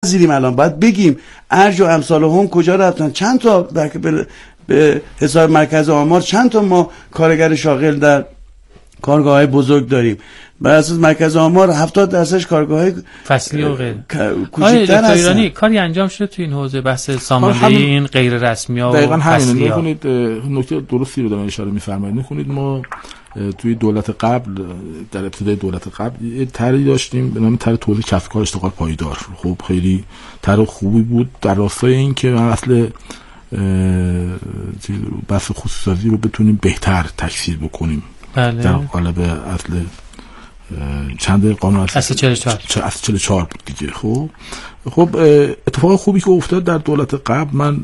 زیریم الان باید بگیم ارج و امثال هم کجا رفتن، چند تا به حساب مرکز آمار چند تا ما کارگر شاغل در کارگاه‌های بزرگ داریم. بر اساس مرکز آمار 70% کارگاه‌های فصلی و غیر کوچکتر هستن. ایرانی کاری انجام شده تو این حوزه بحث ساماندهی این غیر رسمی ها و دقیقاً همین. می‌خونید نکته درستی رو دارین اشاره می‌فرمایید. می‌خونید ما توی دولت قبل، در ابتدای دولت قبل یه طرحی داشتیم به نام طرح توزیع کسب کار اشتغال پایدار. خب خیلی طرح خوبی بود در راستای این که اصل بحث خصوصی رو بتونیم بهتر تکثیر بکنیم. بله. در قالب اصل چند قانون اصل 44 بود دیگه. خب اتفاق خوبی که افتاد در دولت قبل، من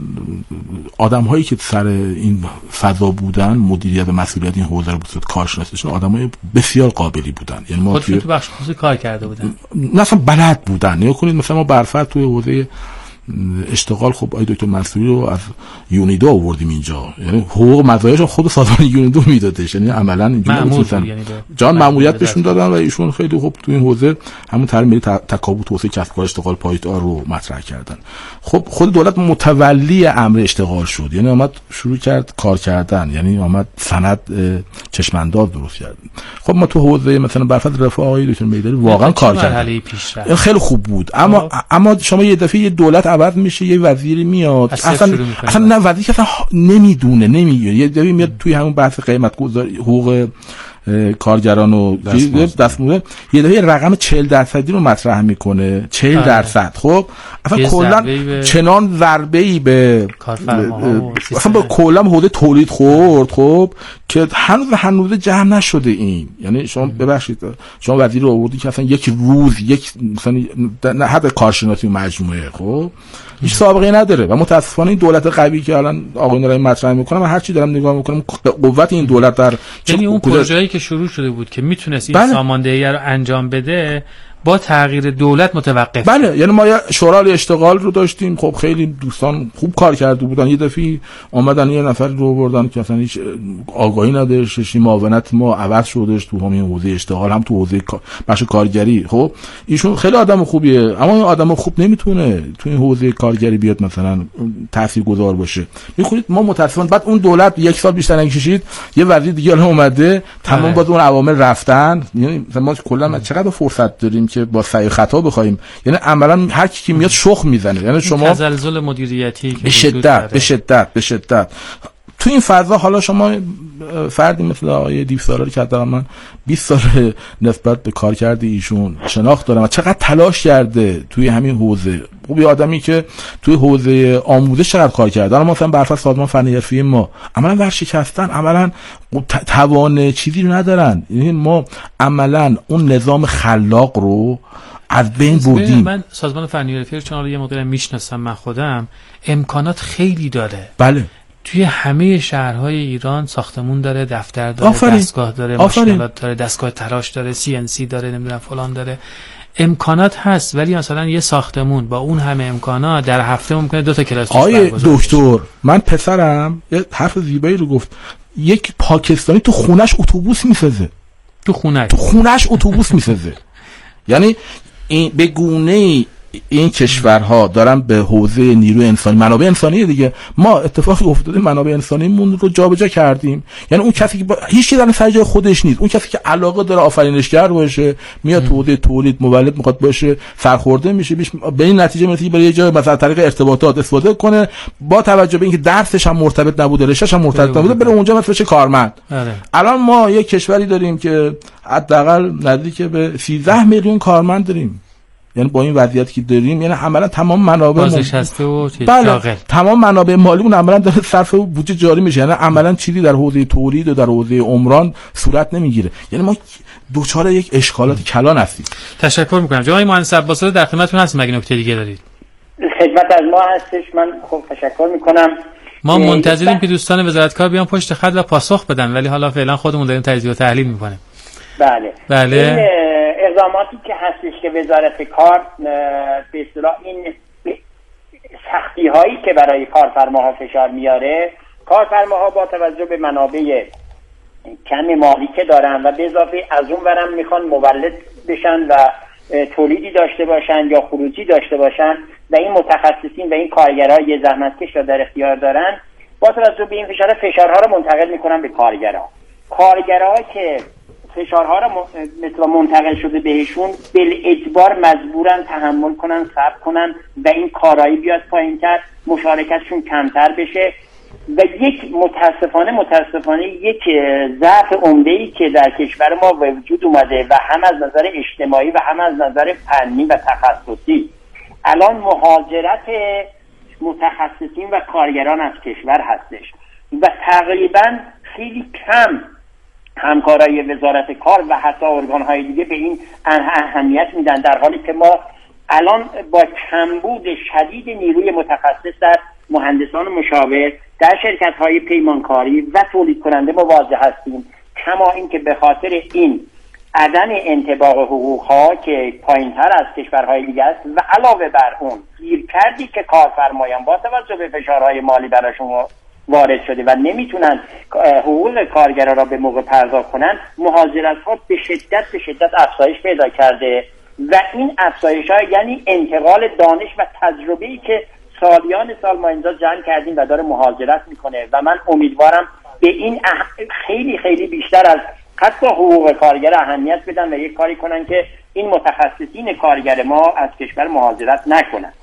آدم هایی که سر این فضا بودن، مدیریت و مسئولیت این حوزه رو بود کارشناسشون آدمای بسیار قابلی بودن. یعنی ما تو بخش خصوصی کار کرده بودن، نه اصلا بلد بودن. نگاه کنید مثلا ما برفرض توی حوزه اشتغال، خب آقای دکتر منصوری رو از یونیدو آوردیم اینجا، یعنی حقوق مزایاش خود سازمان یونیدو میدادش، یعنی عملاً اینجوری می‌شدن جان ماموریت بهشون دادن و ایشون خیلی خوب تو این حوزه همون طرح ملی تکامل توسعه کسب کار اشتغال پایدار رو مطرح کردن. خب خود دولت متولی امر اشتغال شد، یعنی اومد شروع کرد کار کردن، یعنی اومد سند چشمانداز درست کرد. خب ما تو حوزه مثلا برفرض رفاه آقای دکتر میداری واقعا کار کردن، خیلی خوب بود. اما شما یه دفعه یه دولت عوض میشه، یه وزیری میاد اصلا نه وزیر اصلا نمیدونه یه دفعه میاد توی همون بحث قیمت گذاری حقوق کارگران و دستمزد یه دفعه رقم 40% رو مطرح میکنه. 40%. خب اصلا کلا چنان ضربه‌ای به اصلا با کلا حوزه تولید خورد، خب که هنوز جمع نشده این. یعنی شما ببخشید شما وزیر رو آوردی که اصلا یک روز مثلا حتی کارشناسی مجموعه خب هیچ سابقه نداره و متاسفانه این دولت قوی که الان آقایون دارن مطرح میکنن، من هر چی دارم نگاه میکنم قوت این دولت در یعنی اون پروژه‌ای که شروع شده بود که میتونست این ساماندهی رو انجام بده با تغییر دولت متوقف. بله، یعنی ما شورای اشتغال رو داشتیم، خب خیلی دوستان خوب کار کرده بودن، یه دفعه اومدن یه نفر رو بردن که اصلا هیچ آگاهی نداشت، معاونت ما عوض شدش تو همین حوزه اشتغال هم تو حوزه بخش کارگری. خب ایشون خیلی آدم خوبیه، اما این آدم خوب نمیتونه تو این حوزه کارگری بیاد مثلا تاثیرگذار باشه. میخونید ما متاسفانه بعد اون دولت یک سال بیشتر نکشید یه وزیر دیگه اومده، تمام باز اون عوامل رفتن. یعنی ما کلا چقدر فرصت داریم که با سعی خطا بخوایم، یعنی عملا هر کی که میاد شخم میزنه. یعنی شما تزلزل مدیریتی که به شدت تو این فضا، حالا شما فردی مثل آقای دیوسالاری که حداقل من 20 سال نسبت به کارکرد ایشون شناخت دارم و چقدر تلاش کرده توی همین حوزه، خوبی آدمی که توی حوزه آموزش چقدر کار کرده. الان مثلا برفرض سازمان فنی حرفه‌ای ما عملاً ورشکستن، عملاً توان چیزی رو ندارن. یعنی ما عملاً اون نظام خلاق رو از بین بردیم. من سازمان فنی حرفه‌ای رو چون یه مقدار میشناسم، من خودم امکانات خیلی داره. بله، توی همه شهرهای ایران ساختمون داره، دفتر داره، دستگاه داره، ماشینالات داره، دستگاه تراش داره، CNC داره، نمیدونم فلان داره، امکانات هست. ولی مثلا یه ساختمون با اون همه امکانات در هفته ممکنه 2 تا کلاس آیه دکتر، من پسرم یه حرف زیبایی رو گفت، یک پاکستانی تو خونش اتوبوس میسازه. تو خونش اتوبوس میسازه. یعنی این به گونه‌ای این کشورها دارن به حوزه نیروی انسانی، منابع انسانی دیگه، ما اتفاقی افتاده منابع انسانیمون رو جابجا کردیم. یعنی اون کسی که هیچ چیزی در سر جای خودش نیست، اون کسی که علاقه داره آفرینشگر باشه، میاد تو حوزه تولید مولد میخواد باشه، سرخورده میشه، به این نتیجه میرسه برای یه جای مثلا طریق ارتباطات استفاده کنه، با توجه به اینکه درسش هم مرتبط نبوده، رشته‌ش هم مرتبط نبوده، بره اونجا مثلا بشه کارمند. الان ما یک کشوری داریم که حداقل نزدیک به 13 میلیون کارمند داریم. یعنی با این وضعیتی که داریم، یعنی عملا تمام منابع بازنشسته و شاغل، تمام منابع مالی اون عملا داره صرف بودجه جاری میشه. یعنی عملا چیزی در حوزه تولید و در حوزه عمران صورت نمیگیره. یعنی ما دوچار یک اشکالات کلان هستیم. تشکر میکنم. جناب مهندس عباسی در خدمتتون هستیم. اگه نکته دیگه دارید خدمت از ما هستش. من خب تشکر میکنم. ما منتظریم که دوستان وزارت کار بیان پشت خط و پاسخ بدن، ولی حالا فعلا خودمون داریم تجزیه و تحلیل میکنیم. بله. این اقداماتی که هستش که وزارت کار به اصطلاح این سختی هایی که برای کارفرماها فشار میاره، کارفرماها با توجه به منابع کم مالی که دارن و به اضافه از اون برم میخوان مولد بشن و تولیدی داشته باشن یا خروجی داشته باشن و این متخصصین و این کارگرها یه زحمتکش را در اختیار دارن، با توجه به این فشارها رو منتقل میکنن به کارگرها که فشارها رو مثلا منتقل شده بهشون بالاجبار مجبورن تحمل کنن، صبر کنن و این کارایی بیاد پایین‌تر، مشارکتشون کمتر بشه. و یک متاسفانه یک ضعف عمده‌ای که در کشور ما وجود اومده و هم از نظر اجتماعی و هم از نظر فنی و تخصصی، الان مهاجرت متخصصین و کارگران از کشور هستش و تقریبا خیلی کم همکارای وزارت کار و حتی ارگان‌های دیگه به این اهمیت میدن، در حالی که ما الان با کمبود شدید نیروی متخصص در مهندسان مشاور در شرکت‌های پیمانکاری و تولید کننده مواجه هستیم. کما این که به خاطر این عدم انطباق حقوق‌ها که پایین‌تر از کشورهای دیگه است و علاوه بر اون گیرکردی که کارفرمایان با توجه به فشارهای مالی براشون وارد شده و نمیتونن حقوق کارگران را به موقع پرداخت کنن، مهاجرت‌ها به شدت افزایش پیدا کرده و این افزایش‌ها یعنی انتقال دانش و تجربه‌ای که سالیان سال ما اینجا جمع کردیم و داره مهاجرت میکنه و من امیدوارم به این خیلی خیلی بیشتر از حتی حقوق کارگر اهمیت بدن و یک کاری کنن که این متخصصین کارگر ما از کشور مهاجرت نکنن.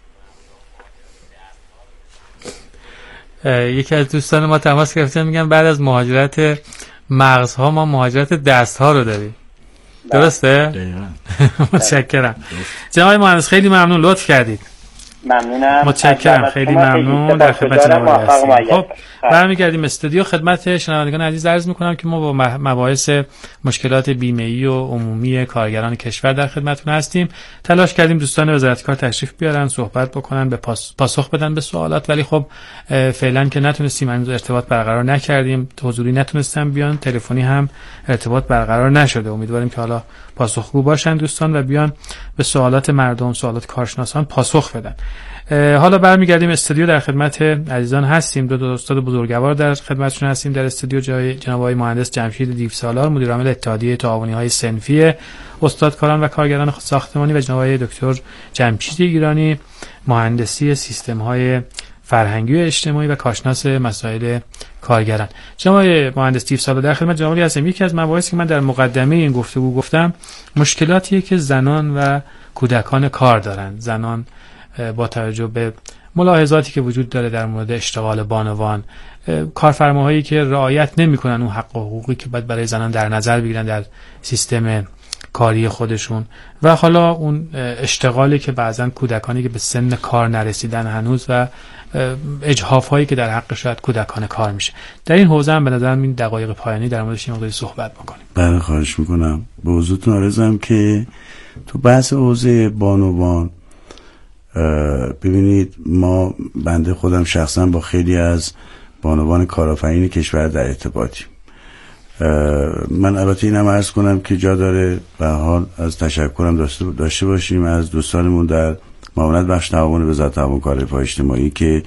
یکی از دوستان ما تماس گرفتن، میگن بعد از مهاجرت مغزها ما مهاجرت دستها رو داریم. درسته؟ متشکرم. جناب مهندس خیلی ممنون، لطف کردید. ممنونم، متشکرم، خیلی ممنون. در خدمت جناب هستیم. خب برمیگردیم استودیو. خدمت شنوندگان عزیز عرض میکنم که ما با مباحث مشکلات بیمه‌ای و عمومی کارگران کشور در خدمتتون هستیم. تلاش کردیم دوستان وزارت کار تشریف بیارن، صحبت بکنن، به پاسخ بدن به سوالات، ولی خب فعلا که نتونستیم ارتباط برقرار نکردیم، حضوری نتونستن بیان، تلفنی هم ارتباط برقرار نشده. امیدواریم که حالا پاسخگو باشن دوستان و بیان به سوالات مردم، سوالات کارشناسان پاسخ بدن. حالا برمیگردیم استودیو. در خدمت عزیزان هستیم. دو استاد بزرگوار در خدمتشون هستیم در استودیو. جناب آقای مهندس جمشید دیوسالار، مدیر عامل اتحادیه تعاونی‌های صنفی استادکاران و کارگران ساختمانی، و جناب آقای دکتر جمشید ایرانی، مهندسی سیستم‌های فرهنگی و اجتماعی و کارشناس مسائل کارگران. جناب آقای مهندس دیوسالار، در خدمت جناب هستم. یکی از مباحثی که من در مقدمه این گفتگو گفتم مشکلاتیه که زنان و کودکان کار دارن. زنان با توجه به ملاحظاتی که وجود داره در مورد اشتغال بانوان، کارفرماهایی که رعایت نمی‌کنن اون حق و حقوقی که باید برای زنان در نظر بگیرن در سیستم کاری خودشون، و حالا اون اشتغالی که بعضن کودکانی که به سن کار نرسیدن هنوز و اجحاف‌هایی که در حق شاید کودکان کار میشه. در این حوزه هم به نظرم این دقایق پایانی در موردش یه مقداری صحبت بکنیم. بله، خواهش میکنم. به حضورتون عرضم که تو بحث حوزه بانوان، ببینید ما، بنده خودم شخصا با خیلی از بانوان کارآفرین کشور در ارتباطیم. من البته اینم عرض کنم که جا داره به حال از تشکرم داشته باشیم از دوستانمون در معاونت بخش تعاون وزارت تعاون کار رفاه اجتماعی که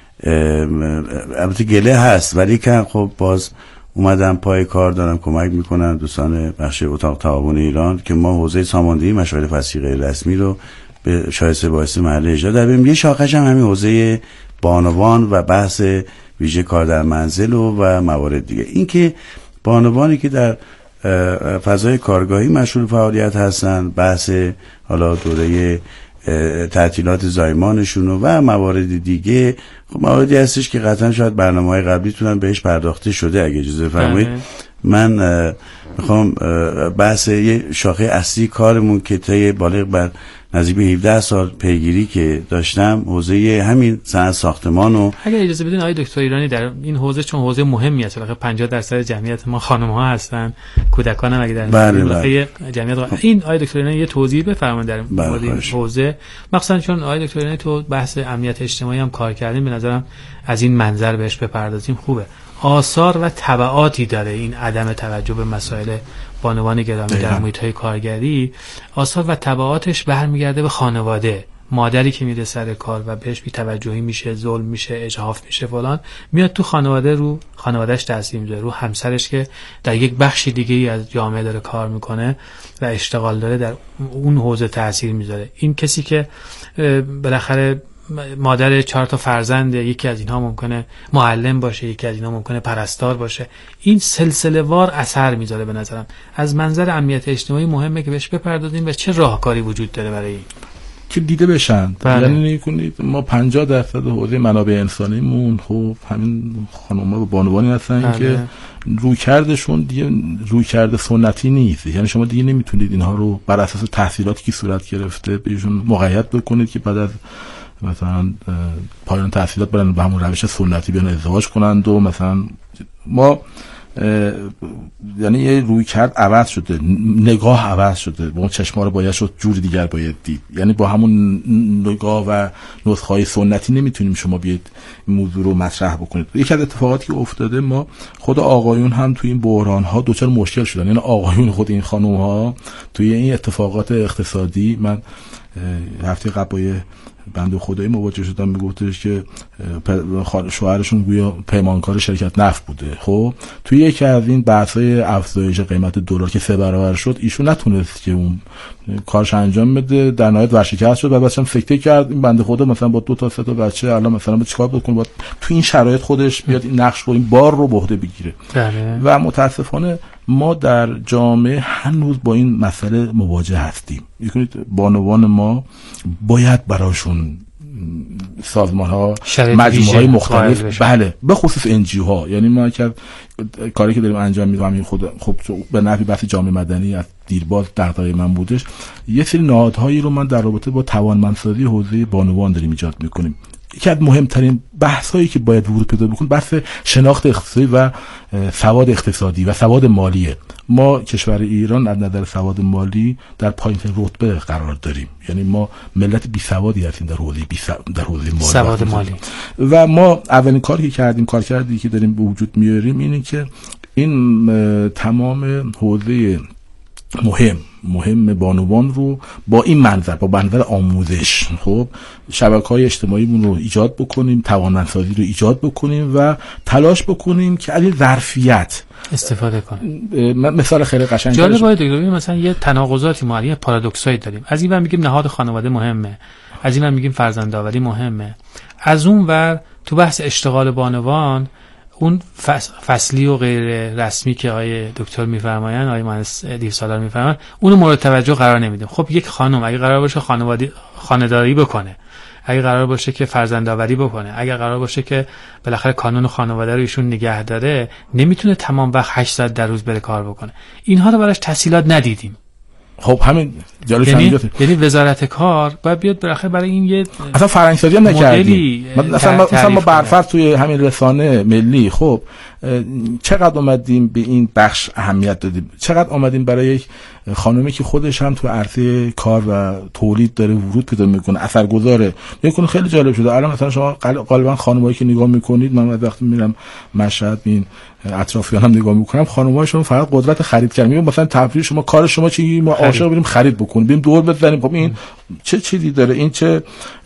البته گله هست ولی که خب باز اومدن پای کار دارن کمک میکنن. دوستان بخش اتاق تعاون ایران که ما حوزه ساماندهی مشاغل فصلی غیر رسمی رو به شایسته واسطه محل اجرا داریم. یه شاخش هم همین حوزه بانوان و بحث ویژه کار در منزل و موارد دیگه. این که بانوانی که در فضای کارگاهی مشغول فعالیت هستن، بحث حالا دوره تعطیلات زایمانشون و موارد دیگه، خب مواردی هستش که قطعا شاید برنامه‌های قبلی تونن بهش پرداخته شده. اگه اجازه بفرمایید من میخوام بحث یه شاخه اصلی کارمون که طی بالغ بر نزدیک به 17 سال پیگیری که داشتم، حوزه همین صنعت ساختمان و اگر اجازه بدین آقای دکتر ایرانی در این حوزه، چون حوزه مهمی است، واقعا 50% جمعیت ما خانم‌ها هستن، کودکان هم اگه در بله. جمعیت این آقای دکتر ایرانی یه توضیح بفرمایید در مورد این حوزه، مخصوصا چون آقای دکتر ایرانی تو بحث امنیت اجتماعی هم کار کردیم، به نظرم از این منظر بهش بپردازیم خوبه. آثار و تبعاتی داره این عدم توجه به مسائل بانوان گرامی در محیط‌های کارگری. آثار و تبعاتش برمیگرده به خانواده مادری که میره سر کار و بهش بی‌توجهی میشه، ظلم میشه، اجحاف میشه فلان، میاد تو خانواده، رو خانوادهش تاثیر میذاره، رو همسرش که در یک بخش دیگه ای از جامعه داره کار میکنه و اشتغال داره در اون حوزه تاثیر میذاره. این کسی که بالاخره مادر 4 تا فرزند، یکی از اینها ممکنه معلم باشه، یکی از اینها ممکنه پرستار باشه، این سلسله وار اثر میذاره. به نظرم از منظر امنیت اجتماعی مهمه که بهش بپردازیم و چه راهکاری وجود داره برای این که دیده بشن. بله. یعنی کنید ما 50% حوزه منابع انسانیمون خب همین خانم‌ها و بانوانی هستن. بله. که رویکردشون دیگه رویکرد سنتی نیست. یعنی شما دیگه نمیتونید اینها رو بر اساس تحصیلاتی که صورت گرفته بهشون مقید بکنید که بعد از مثلا پایان تحصیلات برن به همون روش سنتی بیان ازدواج کنند و مثلا ما یعنی یه روی کرد عوض شده، نگاه عوض شده، با اون چشما رو باید شد جور دیگر باید دید. یعنی با همون نگاه و نسخه‌های سنتی نمیتونیم شما بیاید این موضوع رو مطرح بکنید. یکی از اتفاقاتی که افتاده، ما خود آقایون هم توی این بحران‌ها دچار مشکل شدن. یعنی آقایون خود این خانم‌ها توی این اتفاقات اقتصادی، من هفته قبل با بنده خدایی مواجه شدم، میگفتش که شوهرشون گویا پیمانکار شرکت نفت بوده. خب توی یکی از این بحث‌های افزایش قیمت دلار که 3 برابر شد، ایشون نتونست که اون کارش انجام بده، در نهایت ورشکست شد و بعدش هم سکته کرد. این بنده خدا مثلا با 2 تا 3 تا بچه الان مثلا با چیکار بکنه، با تو این شرایط خودش بیاد این نقش رو، این بار رو به عهده بگیره. و متاسفانه ما در جامعه هنوز با این مسئله مواجه هستیم. می‌کنید بانوان ما باید براشون سازمان‌ها، مجموعه‌های مختلف، بله، به خصوص NGO-ها، یعنی ما که کاری که داریم انجام میدیم همین خود خب به نفع بحث جامعه مدنی از دیرباز دغدغه من بودش. یه سری نهادهایی رو من در رابطه با توانمندسازی حوزه بانوان داریم ایجاد می‌کنیم. یکی از مهمترین بحث‌هایی که باید ورود پیدا بکنه بحث شناخت اقتصادی و سواد اقتصادی و سواد مالیه. ما کشور ایران از نظر سواد مالی در پایین‌ترین رتبه قرار داریم. یعنی ما ملت بی سوادی هستیم در حوزه مالی. سواد مالی. و ما اولین کاری که کردیم، کارکردی که داریم به وجود میاریم اینه که این تمام حوزه مهم بانوان رو با این منظر، با منظر آموزش، خب شبکه‌های اجتماعیمون رو ایجاد بکنیم، توانمندسازی رو ایجاد بکنیم و تلاش بکنیم که از این ظرفیت استفاده کنیم. مثال خیلی قشنگ جالبه دکتر، مثلا یه تناقضاتی ما، یه پارادوکسایی داریم. از این ور میگیم نهاد خانواده مهمه، از این ور میگیم فرزندآوری مهمه، از اون ور تو بحث اشتغال بانوان اون فصلی و غیر رسمی که آقای دکتر میفرمایند، آقای مهندس دیوسالار میفرمایند، اونو مورد توجه قرار نمیدیم. خب یک خانم اگه قرار باشه خانه‌داری بکنه، اگه قرار باشه که فرزندآوری بکنه، اگه قرار باشه که بالاخره کانون خانواده رو ایشون نگه داره، نمیتونه تمام وقت 8 ساعت در روز بره کار بکنه. اینها رو براش تسهیلات ندیدیم. خب همین یعنی وزارت کار باید بیاد بالاخره برای این یه اصلا فرهنگ‌سازی هم نکردیم. مثلا ما برفرض توی همین رسانه ملی خب چقدر اومدیم به این بخش اهمیت دادیم، چقدر اومدیم برای یک خانومی که خودش هم تو عرصه کار و تولید داره ورود پیدا میکنه، اثرگذاره. میکنه خیلی جالب شده. الان مثلا شما غالبا خانمایی که نگاه میکنید، من وقتی میرم مشهد این اطرافیانم نگاه میکنم، خانم‌هاشون فقط قدرت خرید کردن. میگم مثلا تفریح شما، کار شما چی؟ ما عاشق بریم خرید بکنیم، بریم دور بزنیم. خب این چه چیزی داره؟ این چه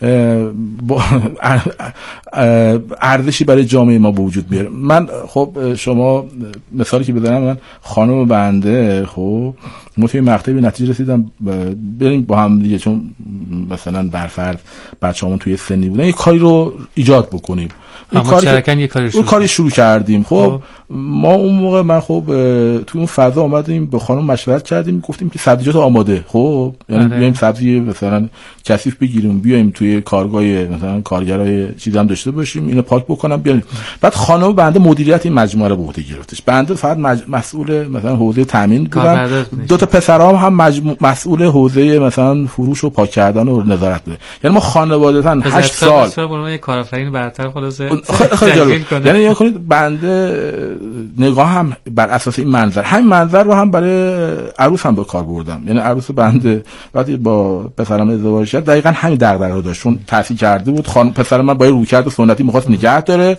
ارزشی برای جامعه ما به وجود میاره؟ من خب شما مثالی که بزنم، من خانم بنده خب توی مقطعی به نتیجه رسیدم بریم با هم دیگه، چون مثلا برفرض بچه‌هامون توی سنی بودن، یه کاری رو ایجاد بکنیم. این کاری شروع کردیم. خب ما اون موقع من خب توی اون فضا اومدیم به خانم مشورت کردیم، گفتیم که سبزیجات آماده، خب یعنی بیایم سبزی مثلا کثیف بگیریم، بیایم توی کارگاه مثلا کارگرای چیزی هم داشته باشیم، اینو پاک بکنم بیاریم. بعد خانم بنده مدیریت این مجموعه رو به عهده گرفتش. بنده فقط مسئول مثلا حوزه تامین بودم، 2 تا پسرام هم مسئول حوزه مثلا فروش و پاک کردن و نظارت بوده. یعنی ما خانواده‌تن 8 سال یه کارآفرین برتر خلاصه خیلی جالب. یعنی یا کنید بنده نگاه هم بر اساس این منظر، همین منظر رو هم برای عروس هم به کار بردم. یعنی عروس بنده وقتی با پسرم ازدواج کرد دقیقاً همین دغدغه رو داشت، چون تحصیل کرده بود. پسر من با رویکرد سنتی می‌خواست نگه داره،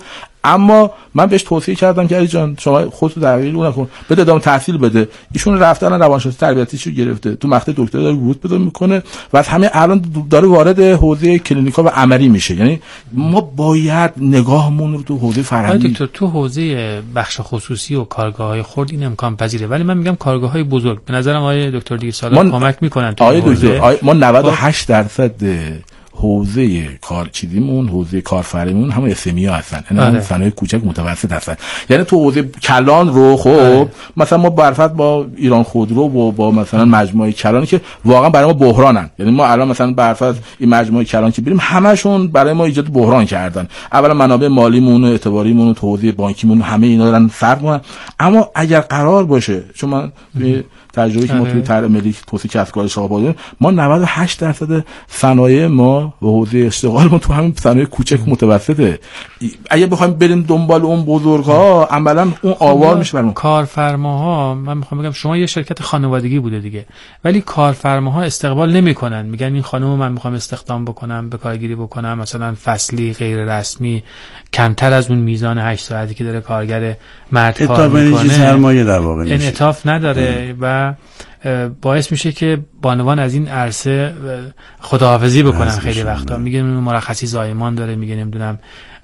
اما من بهش توصیه کردم که علی جان شما خودت دقیق نکن، بده ادامه تحصیل بده. ایشون رفتن روانشناسی تربیتیشو گرفته، تو مقطع دکترا داره ورود پیدا میکنه و از همه الان داره وارد حوزه کلینیکال و عملی میشه. یعنی ما باید نگاهمون رو تو حوزه فرهنگی دکتر تو حوزه بخش خصوصی و کارگاه‌های خرد این امکان پذیره، ولی من میگم کارگاه‌های بزرگ به نظرم آقای دکتر دیرسالار کمک میکنن تو حوزه. ما 98% حوزه کار چیزیمون، حوزه کارفرمون همون اسمی ها هستن، یعنی صنایع کوچک متوسط هستن. یعنی تو حوزه کلان رو خب مثلا ما برفت با ایران خودرو و با مثلا مجموعه کلانی که واقعا برای ما بحرانن. یعنی ما الان مثلا برفت این مجموعه کلان که بریم همشون برای ما ایجاد بحران کردن. اولا منابع مالیمون و اعتباریمون و حوزه بانکیمون همه اینا دارن صرف میکنن. اما اگر قرار باشه، چون من تجربه که ما توی طرح ملی توسعه کسب و کار شاهآبادی ما 98% صنایع ما و حوزه اشتغالمون تو همین صنایع کوچک متوسطه. اگه بخوایم بریم دنبال اون بزرگ‌ها عملاً اون آوار میشه برامون. کارفرماها من میخوام بگم شما یه شرکت خانوادگی بوده دیگه، ولی کارفرماها استقبال نمیکنن، میگن این خانم من میخوام استخدام بکنم، به کارگیری بکنم، مثلا فصلی غیر رسمی کمتر از اون میزان 8 ساعتی که داره کارگر مرد کار میکنه، سرمایه در واقع انعطاف نداره و باعث میشه که بانوان از این عرصه خداحافظی بکنن. خیلی وقتا میگه مرخصی زایمان داره، میگه نمیدونم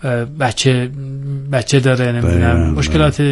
بچه داره، نمیدونم مشکلات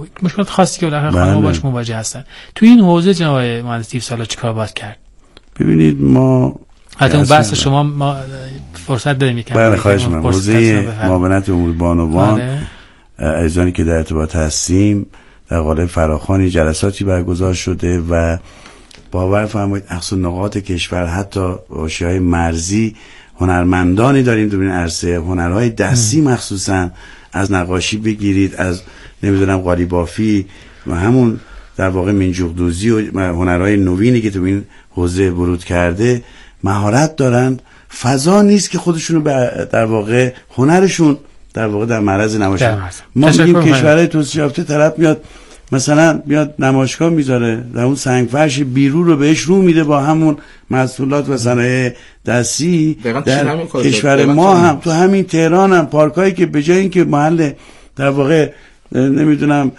خاصی که بالاخره خانم‌ها باش مواجه هستن. تو این حوزه جناب مهندس دیرسالار چیکار باید کرد؟ ببینید ما حتی اون بحث شما ما فرصت داریم یکم. بله خواهش می‌کنم. حوزه معاونت امور بانوان عزیزانی که در ارتباط هستیم در قالب فراخوانی جلساتی برگزار شده و باور فرمایید اقصا نقاط کشور حتی حواشی‌های مرزی هنرمندانی داریم در این عرصه، هنرهای دستی مخصوصا از نقاشی بگیرید، از نمیدونم قالی بافی و همون در واقع منجوق دوزی و هنرهای نوینی که تو این حوزه ورود کرده مهارت دارن. فضا نیست که خودشونو در واقع هنرشون در واقع در معرض نمایش. ما میگیم کشورهای توسعه یافته طرف میاد مثلا میاد نمایشگاه میذاره در اون سنگفرش بیرو رو بهش رو میده با همون محصولات و صنایع دستی. در کشور ما هم تو همین تهران هم پارکایی که به جای اینکه محل در واقع نمیدونم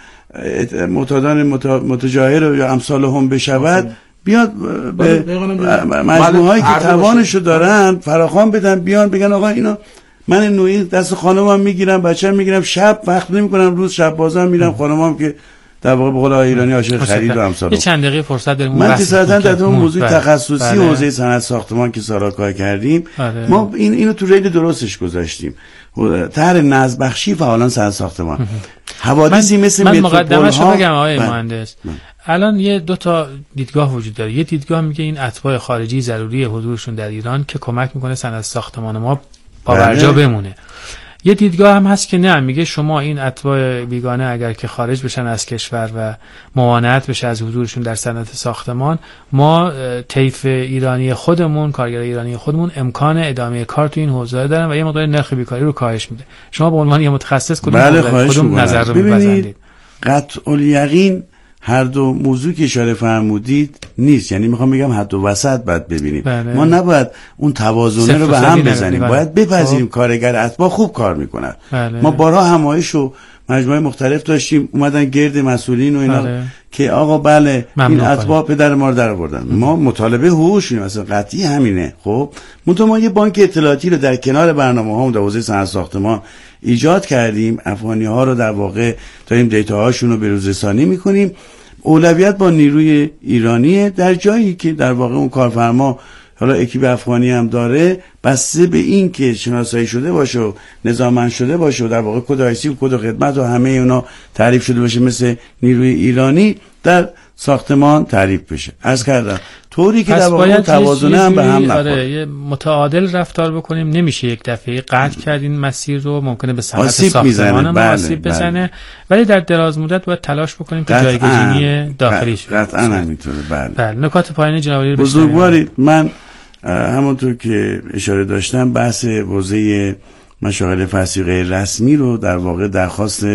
معتادان متجاهر یا امثال هم بشود بیاد به مجموعه هایی که توانشو دارن فراخوان بدن، بیان بگن آقا اینا من نوعی دست خانمم میگیرم، بچه‌م میگیرم، شب وقت نمیکنم، روز شب بازار میرم، خانمم که در واقع به قول ایرانی عاشق خرید و امثال. یه چند دقیقه فرصت داریم. من اصلا در اون موضوع تخصصی حوزه صنعت ساختمان که سالا کار کردیم ما اینو تو ریل درستش گذاشتیم. طرح نزدبخشی فعالان صنعت ساختمان حوادثی مثل من مقدمه‌اش بگم آقای مهندس. الان یه دو تا دیدگاه وجود داره. یه دیدگاه میگه این اتباع خارجی ضروری حضورشون در ایران که کمک میکنه صنعت ساختمان ما پابرجا بمونه. یه دیدگاه هم هست که نه، میگه شما این اتباع بیگانه اگر که خارج بشن از کشور و ممانعت بشه از حضورشون در صنعت ساختمان، ما طیف ایرانی خودمون، کارگر ایرانی خودمون امکان ادامه کار تو این حوزه دارن و یه مقدار نرخ بیکاری رو کاهش میده. شما به عنوان یه متخصص کدوم نظر رو می‌پذیرید؟ قطع الیقین هر دو موضوع که اشاره فرمودید نیست. یعنی میخوام بگم حد و وسط باید ببینیم. ما نباید اون توازنه رو به هم بزنیم. باید بپذیریم کارگر اتباع خوب کار میکنن. ما بارها همایش و مجموعه مختلف داشتیم اومدن گرد مسئولین و اینا که آقا بله این اتباع پدر ما رو در آوردن. ما مطالبه حقوقشونیم اصلا قطعی همینه. خب ما یه بانک اطلاعاتی رو در کنار برنامه‌هامون در حوزه صنعت ساختمان ایجاد کردیم. افغانی‌ها رو در واقع داریم دیتاهاشون رو بروزرسانی می‌کنیم. اولویت با نیروی ایرانی در جایی که در واقع اون کارفرما حالا اکیپ افغانی هم داره، بسته به این که شناسایی شده باشه و نظاممند شده باشه و در واقع کد آیسی و کد خدمت و همه اونا تعریف شده باشه مثل نیروی ایرانی در ساختمان تعریف بشه. عرض کردم طوری که در واقع توازنه هم به هم نخوره. یه متعادل رفتار بکنیم. نمیشه یک دفعه قطع کردین مسیر رو، ممکنه به صنعت ساختمان هم آسیب بزنه، ولی در دراز مدت باید تلاش بکنیم که جایگزینی داخلی شه. قطعاً همینطوره. بله. نکات پایانی جناب عالی بزرگوارید، من همونطور که اشاره داشتم بحث حوزه مشاغل فصلی غیر رسمی رو در واقع درخواست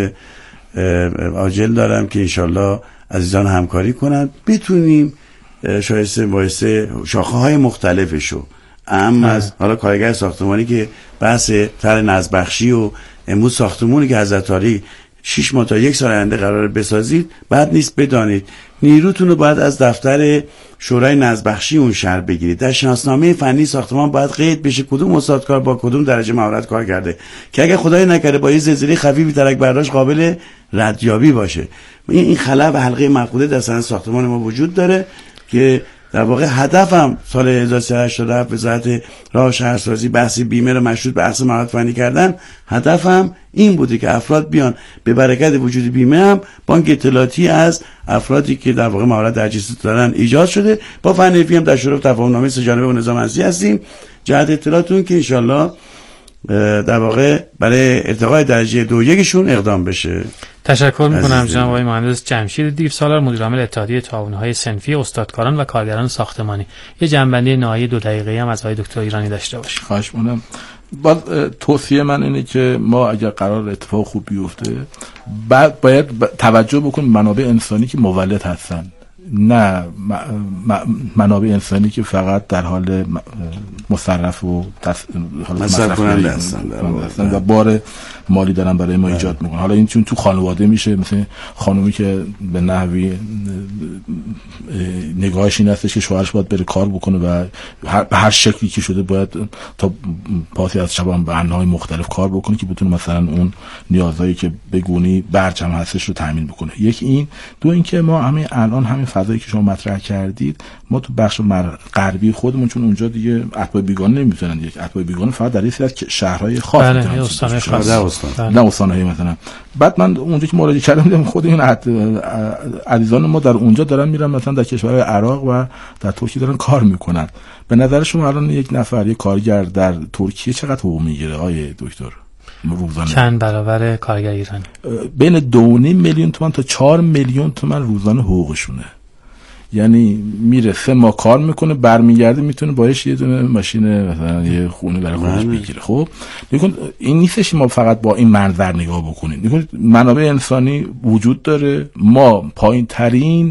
عاجل دارم که انشالله عزیزان همکاری کنند، بتونیم شایسته شاخه های مختلفشو اهم از حالا کارگر ساختمانی که بحث طرح نزدبخشی و امروز ساختمونی که حضرت عالی 6 ماه تا 1 سال آینده قراره بسازید، بعد نیست بدانید نیروتون رو باید از دفتر شورای نزدبخشی اون شهر بگیرید. در شناسنامه فنی ساختمان باید قید بشه کدوم استادکار با کدوم درجه مهارت کار کرده که اگه خدای نکرده با یه زلزله خفیفی ترک برداشت قابل ردیابی باشه. این خلا و حلقه مفقوده در صنعت ساختمان ما وجود داره که در واقع هدفم سال 1387 وزارت راه و شهرسازی بحث بیمه رو مشروط به اصل مهارت فنی کردن، هدفم این بوده که افراد بیان به برکت وجود بیمه هم بانک اطلاعاتی از افرادی که در واقع مهارت درجه دارن ایجاد شده. با فن حرفی هم در شروع تفاهم‌نامه سه جانبه و نظام انسی هستیم جهت اطلاعاتون که انشالله در واقع برای ارتقای درجه 2-1 اقدام بشه. تشکر میکنم جناب آقای مهندس جمشید دیوسالار، مدیر عامل اتحادیه تعاونی‌های صنفی استادکاران و کارگران ساختمانی. یه جنبندی نهایی 2 دقیقه‌ای هم از آقای دکتر ایرانی داشته باشیم. خواهش می‌کنم. باز توصیه من اینه که ما اگر قرار اتفاق خوب بیفته بعد باید توجه بکنیم منابع انسانی که مولد هستن، نه منابع انسانی که فقط در حال مصرف و مصرف کننده هستن و بار مالی دارن برای ما ایجاد میکنن. حالا این چون تو خانواده میشه، مثل خانومی که به نحوی نگاهش این هستش که شوهرش باید بره کار بکنه و به هر شکلی که شده باید تا پاسی از شب به انواع مختلف کار بکنه که بتونه مثلا اون نیازهایی که بگونی برجم هستش رو تامین بکنه. یک این. دو اینکه ما الان همین فضایی که شما مطرح کردید، ما تو بخش غربی خودمون چون اونجا دیگه اتباع بیگانه نمیتونن، یک اتباع بیگانه فقط در یه سری از شهرهای خاص نه استان‌های مثلا. بعد من اونجا که مراجعه کردم دیدم خود این عزیزان ما در اونجا دارن میرن مثلا در کشورهای عراق و در ترکیه دارن کار میکنن. به نظر شما الان یک نفر یک کارگر در ترکیه چقدر حقوق میگیره آیه دکتر؟ روزانه چند برابر کارگر ایرانی؟ بین 2.5 میلیون تومان تا 4 میلیون تومان روزانه حقوقشونه. یعنی میره 3 ماه کار میکنه، برمیگرده میتونه باهاش یه دونه ماشین مثلا یه خونه برای خودش بگیره. خب نکن این نیستش ما فقط با این منظر نگاه بکنیم. نکن منابع انسانی وجود داره، ما پایین ترین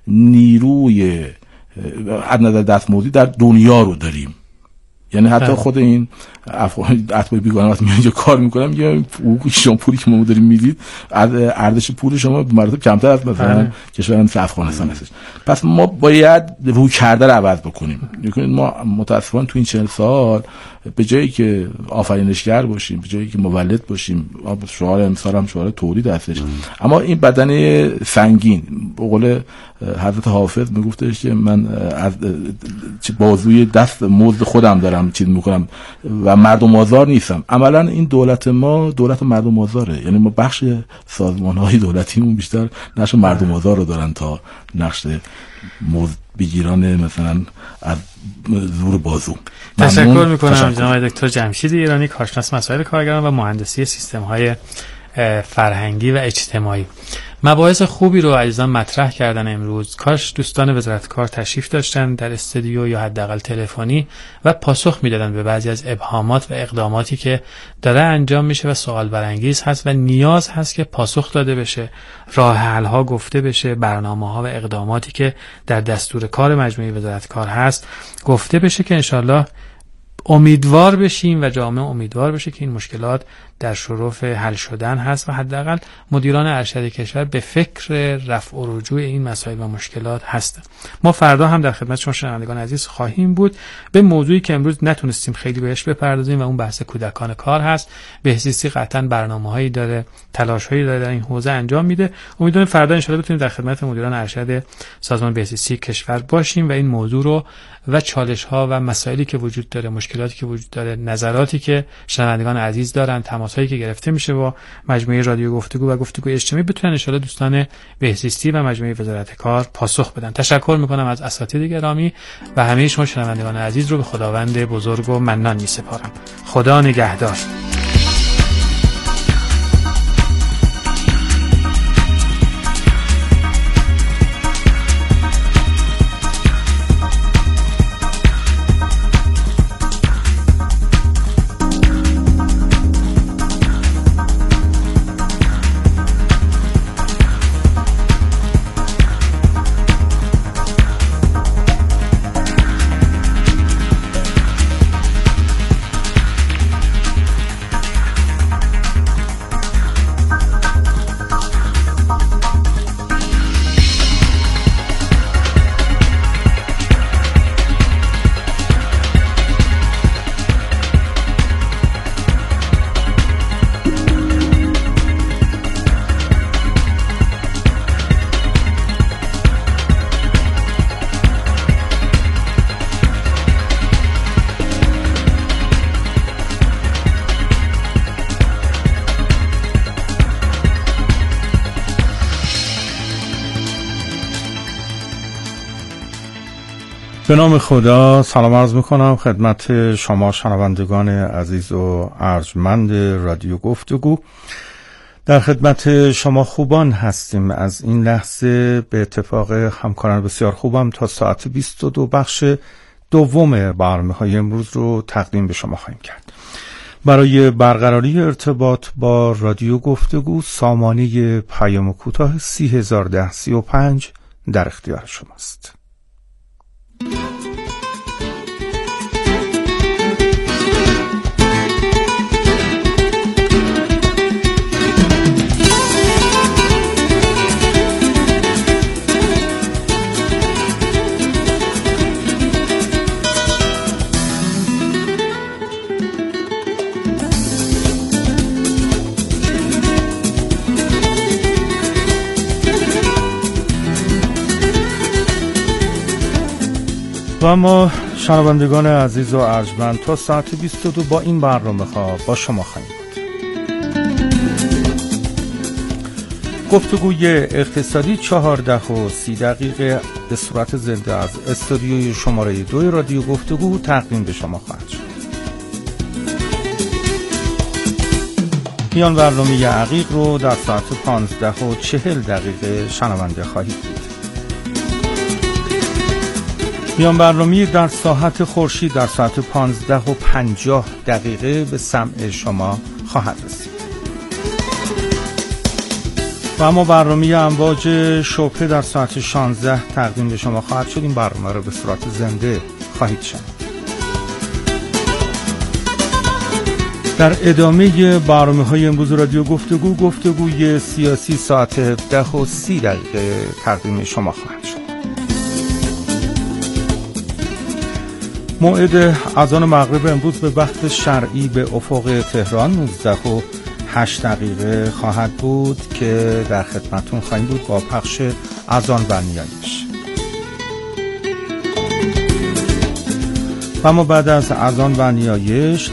نیروی از نظر دستمزدی در دنیا رو داریم. یعنی حتی خود این اتباع بیگانه وقتی میان اینجا کار میکنن میگن شما پولی که ما داریم میدید ارزش پول شما به مراتب کمتر از مثلا کشور مثل افغانستان هستش. پس ما باید روی کرده رو عوض بکنیم. ما متاسفانه تو این 40 سال به جایی که آفرینشگر باشیم، به جایی که مولد باشیم، شعار امسال هم شعار تولید هستش، اما این بدنه سنگین به قول حضرت حافظ میگفتش که من از بازوی دست مزد خودم دارم چیز میکنم و مردم آزار نیستم. عملا این دولت ما دولت مردم آزاره. یعنی ما بخش سازمان‌های دولتیمون بیشتر نقش مردم آزار رو دارن تا نقش مزد بگیران مثلا از زور بازو. تشکر میکنم جناب دکتر جمشید ایرانی، کارشناس مسائل کارگران و مهندسی سیستم‌های فرهنگی و اجتماعی. مباحث خوبی رو عزیزان مطرح کردن امروز. کاش دوستان وزارت کار تشریف داشتن در استودیو یا حداقل تلفنی و پاسخ میدادن به بعضی از ابهامات و اقداماتی که داره انجام میشه و سوال برانگیز هست و نیاز هست که پاسخ داده بشه، راه حل ها گفته بشه، برنامه ها و اقداماتی که در دستور کار مجموعه وزارت کار هست گفته بشه که انشالله امیدوار بشیم و جامعه امیدوار بشه که این مشکلات در شرف حل شدن هست و حداقل مدیران ارشد کشور به فکر رفع و رجوع این مسائل و مشکلات هستن. ما فردا هم در خدمت شما شنوندگان عزیز خواهیم بود به موضوعی که امروز نتونستیم خیلی بهش بپردازیم و اون بحث کودکان کار هست. بهزیستی قطعاً برنامه‌هایی داره، تلاش‌هایی داره در این حوزه انجام میده. امیدواریم فردا ان شاءالله بتونیم در خدمت مدیران ارشد سازمان بهزیستی کشور باشیم و این موضوع رو و چالش‌ها و مسائلی که وجود داره، مشکلاتی که وجود داره، نظراتی که شنوندگان عزیز دارن، تماس‌هایی که گرفته میشه با مجموعه رادیو گفتگو و گفتگو اجتماعی بتونن ان شاءالله دوستان بهزیستی و مجموعه وزارت کار پاسخ بدن. تشکر میکنم از اساتید گرامی و همه شما شنوندگان عزیز رو به خداوند بزرگ و منان میسپارم. خدا نگهدار. به نام خدا سلام عرض میکنم خدمت شما شنوندگان عزیز و ارجمند رادیو گفتگو. در خدمت شما خوبان هستیم. از این لحظه به اتفاق همکاران بسیار خوبم تا ساعت 22 بخش دوم برنامه‌های امروز رو تقدیم به شما خواهیم کرد. برای برقراری ارتباط با رادیو گفتگو سامانه پیام کوتاه 301035 در اختیار شماست. و ما شنوندگان عزیز و ارجمند تا ساعت 22 با این برنامه ها با شما خواهیم بود. گفتگوی اقتصادی 14:30 به صورت زنده از استودیوی شماره 2 رادیو گفتگو تقدیم به شما خواهد شد. میان برنامه عقیق رو در ساعت 15:40 شنونده خواهید بود. میان برنامه در ساحت خورشید در ساعت 15:50 به سمع شما خواهد رسید. و اما برنامه امواج شبهه در ساعت 16 تقدیم به شما خواهد شد. این برنامه رو به صورت زنده خواهید شنید. در ادامه برنامه‌های امروز رادیو گفتگوی سیاسی ساعت 17:30 تقدیم شما خواهد شد. موعد اذان مغرب امروز به وقت شرعی به افق تهران 19:08 خواهد بود که در خدمتون خواهیم بود با پخش اذان و نیایش. اما بعد از اذان و نیایش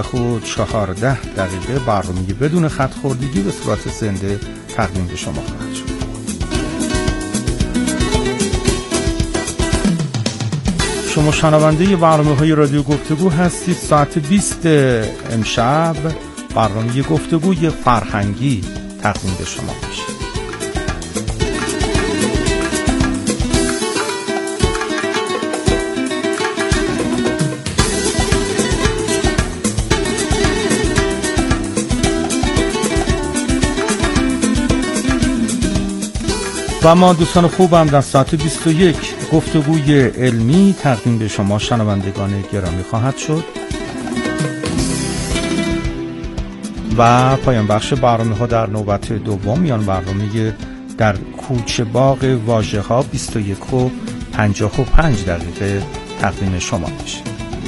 19:14 برنامه بدون خط خوردگی به صورت زنده تقدیم به شما خواهد شد. شما شنونده برنامه‌های رادیو گفتگو هستید. ساعت 20 امشب برنامه گفتگوی فرهنگی تقدیم به شما میشه. و ما دوستان خوبم در ساعت 21 گفتگوی علمی تقدیم به شما شنوندگان گرامی خواهد شد و پایان بخش برنامه ها در نوبت دوم میان برنامه در کوچه باغ واژه ها 21:55 تقدیم شما میشه.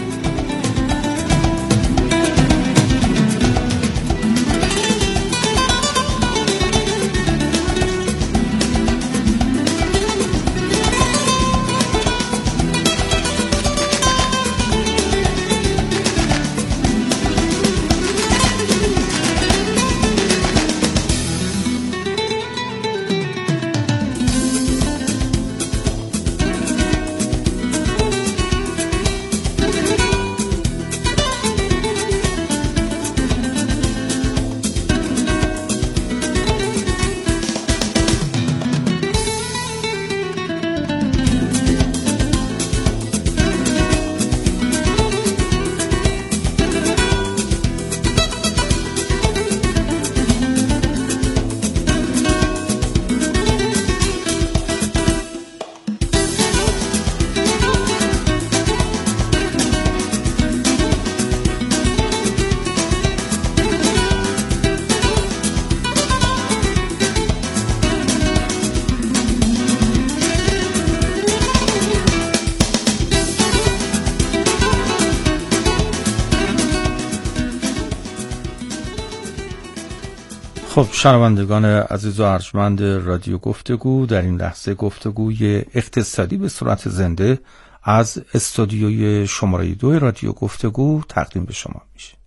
خب شنوندگان عزیز و ارجمند رادیو گفتگو، در این لحظه گفتگوی اقتصادی به صورت زنده از استودیوی شماره 2 رادیو گفتگو تقدیم به شما میشه.